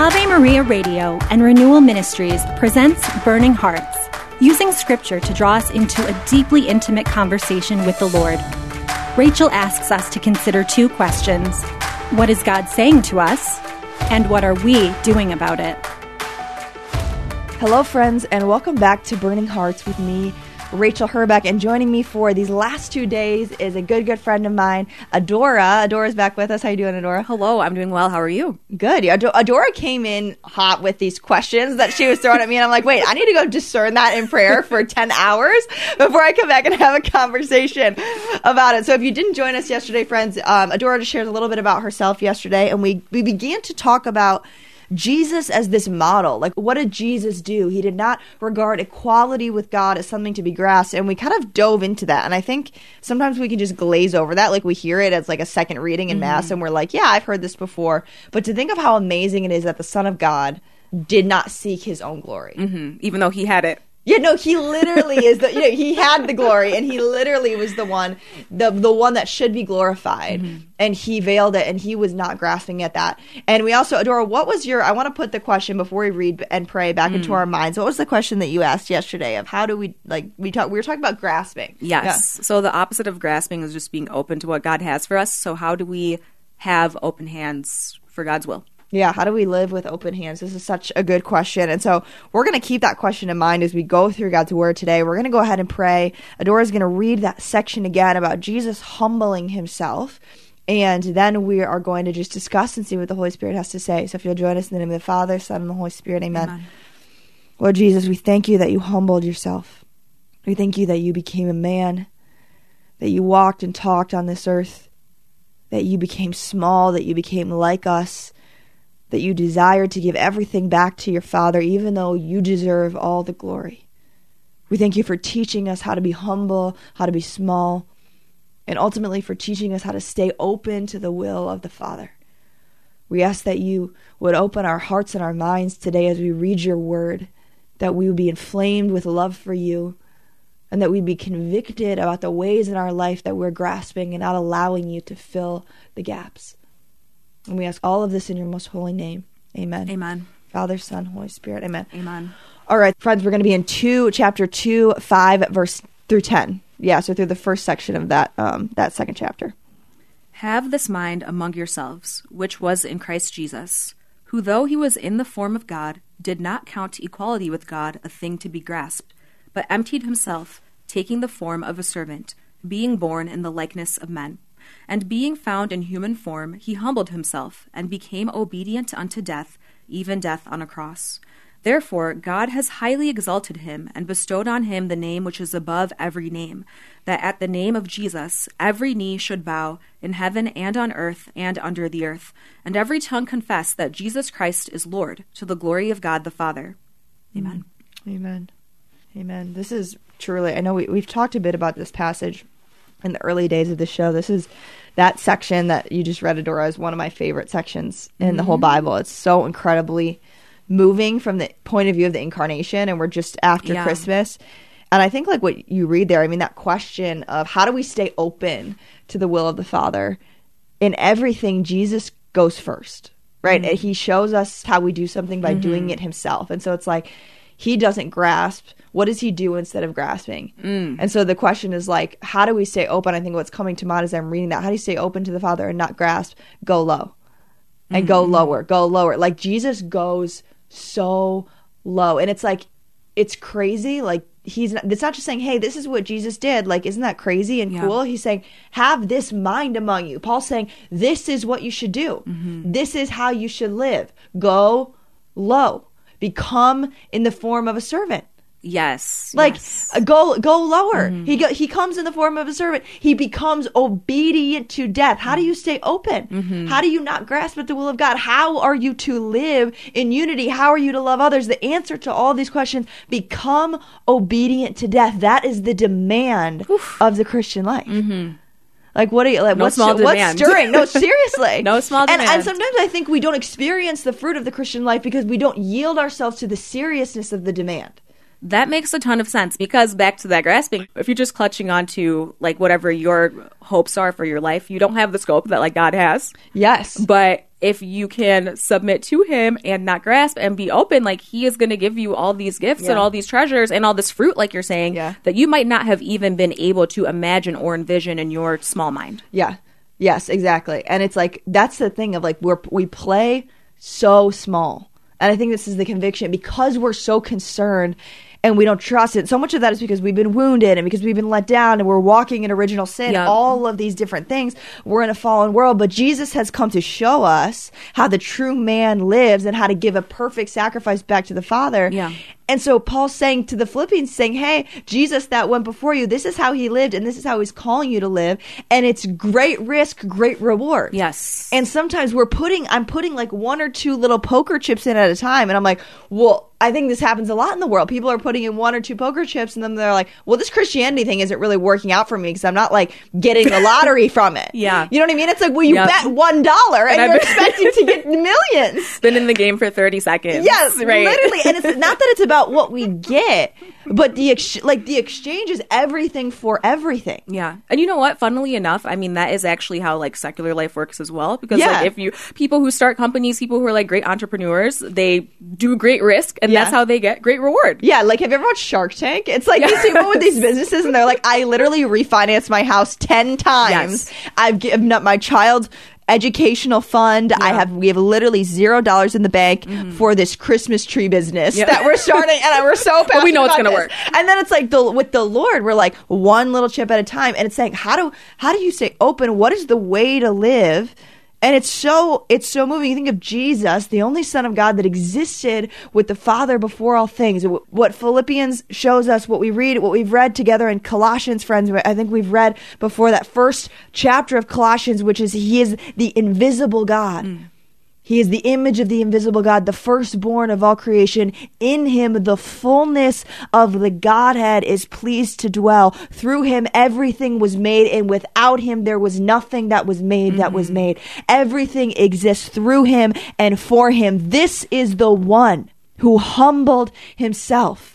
Ave Maria Radio and Renewal Ministries presents Burning Hearts, using Scripture to draw us into a deeply intimate conversation with the Lord. Rachel asks us to consider two questions. What is God saying to us? And what are we doing about it? Hello, friends, and welcome back to Burning Hearts with me, Rachel Herbeck, and joining me for these last 2 days is a good friend of mine, Adora. Adora's back with us. How you doing, Adora? Hello, I'm doing well. How are you? Good. Yeah, Adora came in hot with these questions that she was throwing at me, and I'm like, wait, I need to go discern that in prayer for 10 hours before I come back and have a conversation about it. So if you didn't join us yesterday, friends, Adora just shared a little bit about herself yesterday, and we began to talk about Jesus as this model. Like, what did Jesus do? He did not regard equality with God as something to be grasped, and we kind of dove into that. And I think sometimes we can just glaze over that. Like, we hear it as like a second reading in Mass, and we're like, yeah, I've heard this before. But to think of how amazing it is that the Son of God did not seek his own glory. Even though he had it. Yeah, no, he literally is the, he had the glory, and he literally was the one that should be glorified, and he veiled it, and he was not grasping at that. And we also, Adora, what was I want to put the question before we read and pray back into our minds. What was the question that you asked yesterday of how do we, we were talking about grasping. Yes. Yeah. So the opposite of grasping is just being open to what God has for us. So how do we have open hands for God's will? Yeah, how do we live with open hands? This is such a good question. And so we're going to keep that question in mind as we go through God's word today. We're going to go ahead and pray. Adora's going to read that section again about Jesus humbling himself. And then we are going to just discuss and see what the Holy Spirit has to say. So if you'll join us in the name of the Father, Son, and the Holy Spirit, amen. Lord Jesus, we thank you that you humbled yourself. We thank you that you became a man, that you walked and talked on this earth, that you became small, that you became like us, that you desired to give everything back to your Father, even though you deserve all the glory. We thank you for teaching us how to be humble, how to be small, and ultimately for teaching us how to stay open to the will of the Father. We ask that you would open our hearts and our minds today as we read your word, that we would be inflamed with love for you, and that we'd be convicted about the ways in our life that we're grasping and not allowing you to fill the gaps. And we ask all of this in your most holy name. Amen. Amen. Father, Son, Holy Spirit. Amen. Amen. All right, friends, we're going to be in chapter 2, 5, verse through 10. Yeah, so through the first section of that second chapter. Have this mind among yourselves, which was in Christ Jesus, who though he was in the form of God, did not count equality with God a thing to be grasped, but emptied himself, taking the form of a servant, being born in the likeness of men. And being found in human form, he humbled himself, and became obedient unto death, even death on a cross. Therefore God has highly exalted him, and bestowed on him the name which is above every name, that at the name of Jesus every knee should bow, in heaven and on earth and under the earth, and every tongue confess that Jesus Christ is Lord, to the glory of God the Father. Amen. Amen. Amen. This is truly, I know we've talked a bit about this passage in the early days of the show. This is that section that you just read, Adora, is one of my favorite sections in the whole Bible. It's so incredibly moving from the point of view of the incarnation, and we're just after Christmas. And I think like what you read there, I mean, that question of how do we stay open to the will of the Father? In everything, Jesus goes first, right? And he shows us how we do something by doing it himself. And so it's like, he doesn't grasp. What does he do instead of grasping? And so the question is like, how do we stay open? I think what's coming to mind as I'm reading that, how do you stay open to the Father and not grasp? Go low and go lower, go lower. Like Jesus goes so low. And it's like, it's crazy. Like it's not just saying, hey, this is what Jesus did. Like, isn't that crazy and cool? He's saying, have this mind among you. Paul's saying, this is what you should do. This is how you should live. Go low. Become in the form of a servant. Yes. Go lower. He comes in the form of a servant. He becomes obedient to death. How do you stay open? How do you not grasp at the will of God? How are you to live in unity? How are you to love others? The answer to all these questions, become obedient to death. That is the demand of the Christian life. Like, what are you, like, no what's demand. stirring? No, seriously. No small demand. And sometimes I think we don't experience the fruit of the Christian life because we don't yield ourselves to the seriousness of the demand. That makes a ton of sense, because back to that grasping, if you're just clutching onto like whatever your hopes are for your life, you don't have the scope that like God has. Yes. But if you can submit to him and not grasp and be open, like he is going to give you all these gifts and all these treasures and all this fruit, like you're saying, that you might not have even been able to imagine or envision in your small mind. Yeah. Yes, exactly. And it's like, that's the thing of like, we play so small. And I think this is the conviction, because we're so concerned and we don't trust it. So much of that is because we've been wounded and because we've been let down and we're walking in original sin, all of these different things. We're in a fallen world, but Jesus has come to show us how the true man lives and how to give a perfect sacrifice back to the Father. Yeah. And so Paul's saying to the Philippians, saying, hey, Jesus that went before you, this is how he lived and this is how he's calling you to live. And it's great risk, great reward. Yes. And sometimes I'm putting like one or two little poker chips in at a time. And I'm like, well, I think this happens a lot in the world. People are putting in one or two poker chips and then they're like, well, this Christianity thing isn't really working out for me because I'm not like getting the lottery from it. Yeah. You know what I mean? It's like, well, you bet $1 and you're expecting to get millions. Been in the game for 30 seconds. Yes, right. Literally. And it's not that it's about what we get, but the exchange is everything for everything. Yeah. And you know what? Funnily enough, I mean, that is actually how like secular life works as well. Because like people who start companies, people who are like great entrepreneurs, they do great risk and that's how they get great reward. Yeah. Like, have you ever watched Shark Tank? It's like these people with these businesses and they're like, I literally refinanced my house 10 times. Yes. I've given up my child's educational fund. We have literally $0 in the bank for this Christmas tree business that we're starting, and we're so passionate. But we know it's going to work. And then it's like with the Lord, we're like one little chip at a time, and it's saying, how do you stay open? What is the way to live? And it's so moving. You think of Jesus, the only Son of God that existed with the Father before all things. What Philippians shows us, what we've read together in Colossians, friends. I think we've read before that first chapter of Colossians, which is He is the invisible God. He is the image of the invisible God, the firstborn of all creation. In him, the fullness of the Godhead is pleased to dwell. Through him, everything was made, and without him, there was nothing that was made that was made. Everything exists through him and for him. This is the one who humbled himself,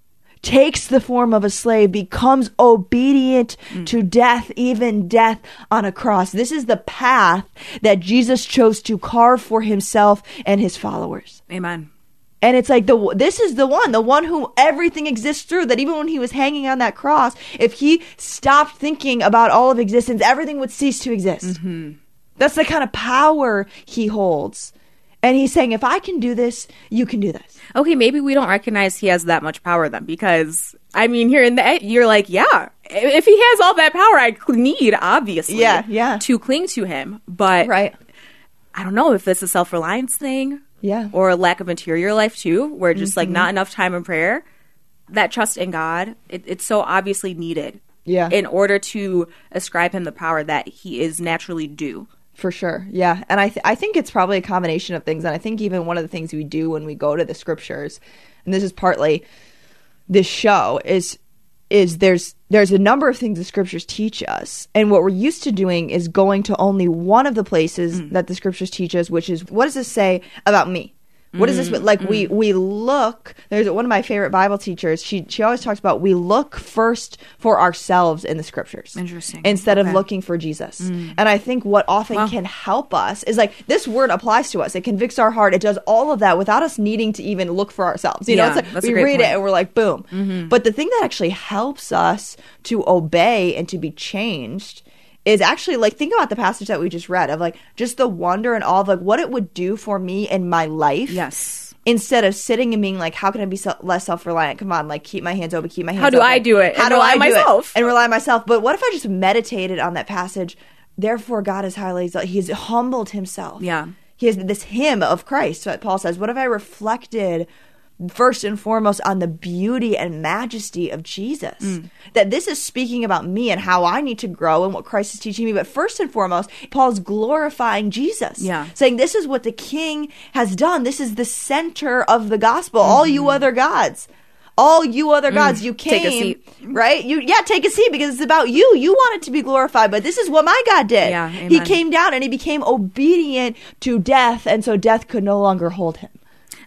takes the form of a slave, becomes obedient to death, even death on a cross. This is the path that Jesus chose to carve for himself and his followers. Amen. And it's like, this is the one who everything exists through, that even when he was hanging on that cross, if he stopped thinking about all of existence, everything would cease to exist. That's the kind of power he holds. And he's saying, if I can do this, you can do this. Okay, maybe we don't recognize he has that much power then, because, I mean, here in the you're like, yeah, if he has all that power, I need, obviously, to cling to him. But I don't know if it's a self-reliance thing or a lack of interior life, too, where just, like, not enough time in prayer. That trust in God, it's so obviously needed in order to ascribe him the power that he is naturally due. For sure. Yeah. And I think it's probably a combination of things. And I think even one of the things we do when we go to the scriptures, and this is partly this show, is there's a number of things the scriptures teach us. And what we're used to doing is going to only one of the places that the scriptures teach us, which is, what does this say about me? What is this? Like we look, there's one of my favorite Bible teachers. She always talks about, we look first for ourselves in the scriptures. Interesting. Instead of looking for Jesus. And I think what often can help us is like, this word applies to us. It convicts our heart. It does all of that without us needing to even look for ourselves. You know, it's like we read it and we're like, boom. But the thing that actually helps us to obey and to be changed is actually, like, think about the passage that we just read of, like, just the wonder and awe of, like, what it would do for me in my life. Yes. Instead of sitting and being like, how can I be less self-reliant? Come on, like, keep my hands open, keep my hands open. How do I do it? How do I do it? And rely on myself. But what if I just meditated on that passage? Therefore, God is highly exalted. He has humbled himself. Yeah. He has this hymn of Christ. So Paul says, what if I reflected first and foremost on the beauty and majesty of Jesus? That this is speaking about me and how I need to grow and what Christ is teaching me. But first and foremost, Paul's glorifying Jesus. Saying this is what the King has done. This is the center of the gospel. All you other gods. All you other gods, you came, take a seat. Right? Take a seat because it's about you. You want it to be glorified, but this is what my God did. He came down and he became obedient to death, and so death could no longer hold him.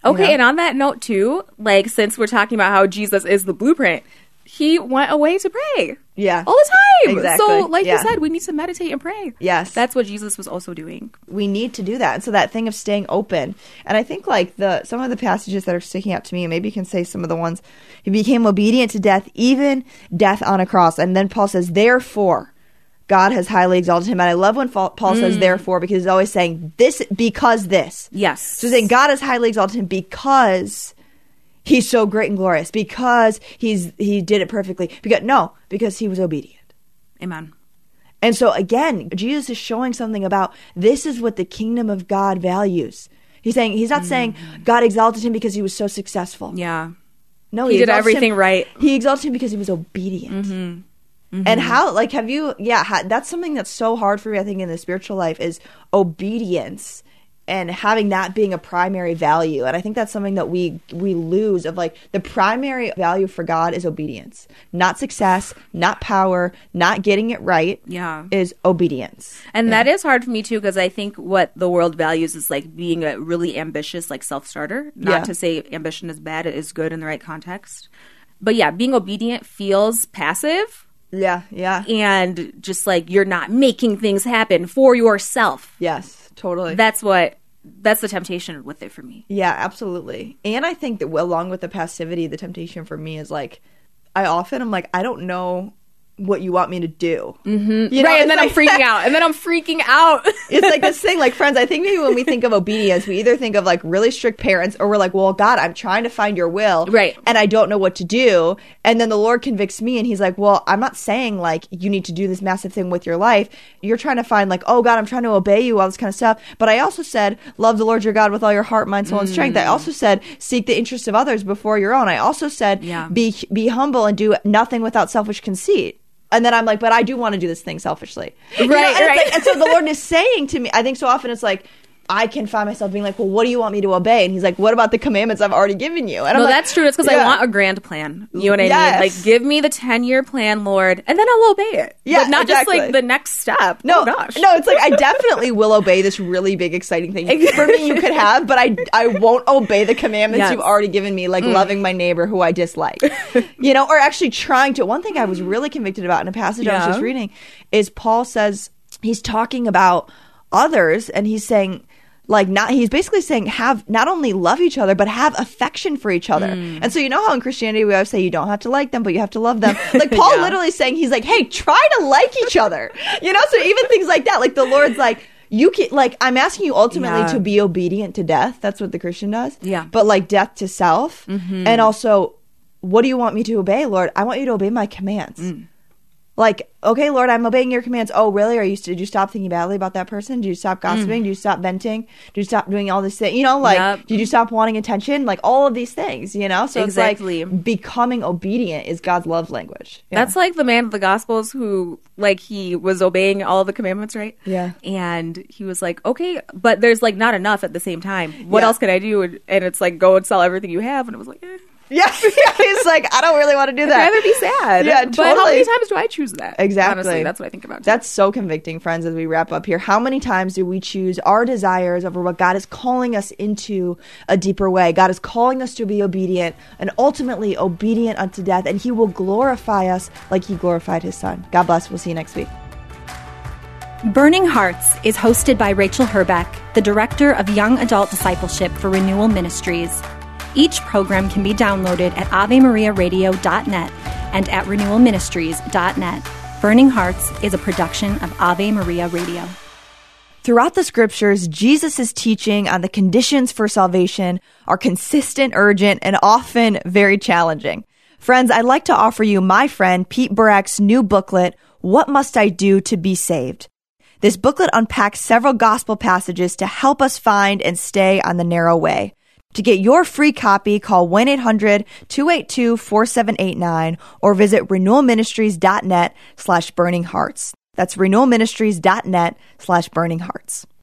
Okay, You know? and on that note too, like since we're talking about how Jesus is the blueprint, he went away to pray. Yeah. All the time. Exactly. So like Yeah. you said, we need to meditate and pray. Yes. That's what Jesus was also doing. We need to do that. And so that thing of staying open. And I think like some of the passages that are sticking out to me, and maybe you can say some of the ones, he became obedient to death, even death on a cross. And then Paul says, therefore, God has highly exalted him. And I love when Paul says therefore, because he's always saying this, because this. Yes. So he's saying God has highly exalted him because he's so great and glorious, because he did it perfectly. Because he was obedient. Amen. And so again, Jesus is showing something about this is what the kingdom of God values. He's not saying God exalted him because he was so successful. Yeah. No, He did exalted everything him- right. He exalted him because he was obedient. And how, like, that's something that's so hard for me, I think, in the spiritual life is obedience and having that being a primary value. And I think that's something that we lose of, like, the primary value for God is obedience, not success, not power, not getting it right. Yeah. Is obedience. And that is hard for me too, because I think what the world values is like being a really ambitious, like self-starter. Not Yeah. to say ambition is bad, it is good in the right context. But yeah, being obedient feels passive Yeah, yeah. and just like you're not making things happen for yourself. Yes, totally. That's the temptation with it for me. Yeah, absolutely. And I think that along with the passivity, the temptation for me is like, I often am like, I don't know what you want me to do. Mm-hmm. Right, and then I'm freaking out. It's like this thing, like, friends, I think maybe when we think of obedience, we either think of like really strict parents, or we're like, well, God, I'm trying to find your will. Right. And I don't know what to do. And then the Lord convicts me and he's like, well, I'm not saying like you need to do this massive thing with your life. You're trying to find like, oh God, I'm trying to obey you, all this kind of stuff. But I also said, love the Lord your God with all your heart, mind, soul, and strength. I also said, seek the interests of others before your own. I also said, Yeah. be humble and do nothing without selfish conceit. And then I'm like, but I do want to do this thing selfishly. Right, and it's right. like- and so the Lord is saying to me, I think so often it's like, I can find myself being like, well, what do you want me to obey? And he's like, what about the commandments I've already given you? And No, I'm like, that's true. It's because yeah. I want a grand plan. You know what I Yes. mean? Like, give me the 10-year plan, Lord, and then I'll obey it. Yeah, but not exactly. just like the next step. No, Oh, gosh. no, it's like I definitely will obey this really big, exciting thing for me you could have, but I won't obey the commandments Yes. you've already given me, like loving my neighbor who I dislike, or actually trying to. One thing I was really convicted about in a passage I was Yeah. just reading is Paul says he's talking about others, and he's saying. He's basically saying have not only love each other, but have affection for each other. And so, you know how in Christianity we always say you don't have to like them, but you have to love them. Like Paul Yeah. literally saying, he's like, hey, try to like each other. So even things like that, like the Lord's like, you can, like, I'm asking you ultimately Yeah. to be obedient to death. That's what the Christian does. Yeah. But like death to self. And also, what do you want me to obey, Lord? I want you to obey my commands. Like, okay, Lord, I'm obeying your commands. Oh, really? Did you stop thinking badly about that person? Did you stop gossiping? Did you stop venting? Did you stop doing all this thing? Yep. Did you stop wanting attention? Like all of these things, So Exactly. it's like becoming obedient is God's love language. Yeah. That's like the man of the Gospels who, like, he was obeying all of the commandments, right? Yeah. And he was like, okay, but there's, like, not enough at the same time. What Yeah. else can I do? And it's like, go and sell everything you have. And it was like, yeah. He's like, I don't really want to do that. I'd rather be sad. Yeah, But how totally. many times do I choose that? Exactly. Honestly, that's what I think about. Too. That's so convicting, friends, as we wrap up here. How many times do we choose our desires over what God is calling us into a deeper way? God is calling us to be obedient and ultimately obedient unto death, and he will glorify us like he glorified his son. God bless. We'll see you next week. Burning Hearts is hosted by Rachel Herbeck, the Director of Young Adult Discipleship for Renewal Ministries. Each program can be downloaded at AveMariaRadio.net and at RenewalMinistries.net. Burning Hearts is a production of Ave Maria Radio. Throughout the scriptures, Jesus' teaching on the conditions for salvation are consistent, urgent, and often very challenging. Friends, I'd like to offer you my friend Pete Burak's new booklet, What Must I Do to Be Saved? This booklet unpacks several gospel passages to help us find and stay on the narrow way. To get your free copy, call 1-800-282-4789 or visit renewalministries.net/burninghearts. That's renewalministries.net/burninghearts.